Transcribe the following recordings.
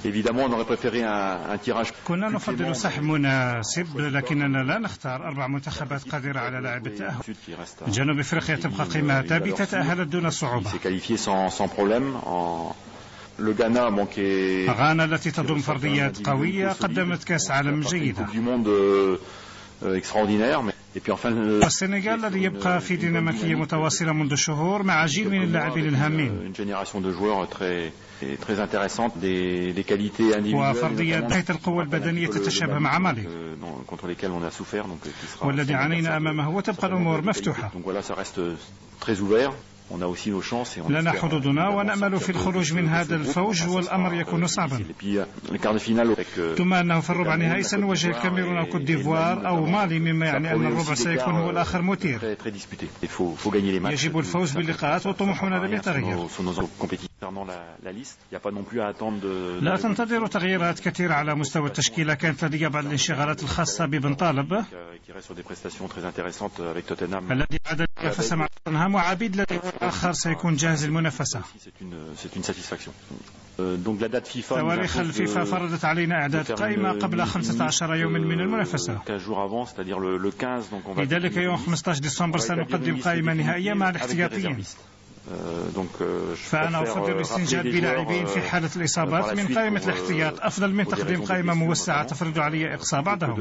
Évidemment, on aurait préféré un tirage. كنا نفضل سحب مناسب، لكننا لا نختار 4 منتخبات قادرة على لعب التأهل. جنوب أفريقيا تبقى قمة ثابتة، تأهلت دون صعوبة. غانا التي تضم فرديات قوية قدمت كأس عالم جيدة. والسنغال الذي يبقى في ديناميكية متواصلة منذ شهور مع جيل من اللاعبين الهامين وفرديات ذات القوة البدنية تتشابه مع مالي، والذي عانينا أمامه، وتبقى الأمور مفتوحة. لنا حظوظنا ونأمل في الخروج من هذا الفوج، والأمر يكون صعبا. ثم أنه في الربع النهائي سنواجه الكاميرون أو كوت ديفوار أو مالي، مما يعني أن الربع سيكون هو الآخر مثير. يجب الفوز باللقاءات وطموحنا لم يتغير. لا تنتظر تغييرات كثيرة على مستوى التشكيلة. كانت لدي بعض الانشغالات الخاصة ببن طالب الذي عاد ينافس مع توتنهام، وعبيد الذي آخر سيكون جاهز للمنافسة. تواريخ الفيفا فرضت علينا إعداد قائمة قبل 15 يوم من المنافسة. لذلك يوم 15 ديسمبر سنقدم قائمة نهائية مع الاحتياطيين. فأنا أفضل الاستنجاد بلاعبين في حالة الإصابات من قائمة الاحتياط أفضل من تقديم قائمة موسعة تفرض علي إقصاء بعضهم.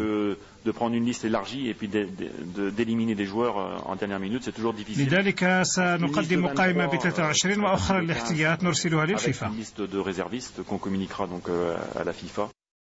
لذلك سنقدم قائمة ب 23 وأخرى الاحتياط نرسلها للفيفا.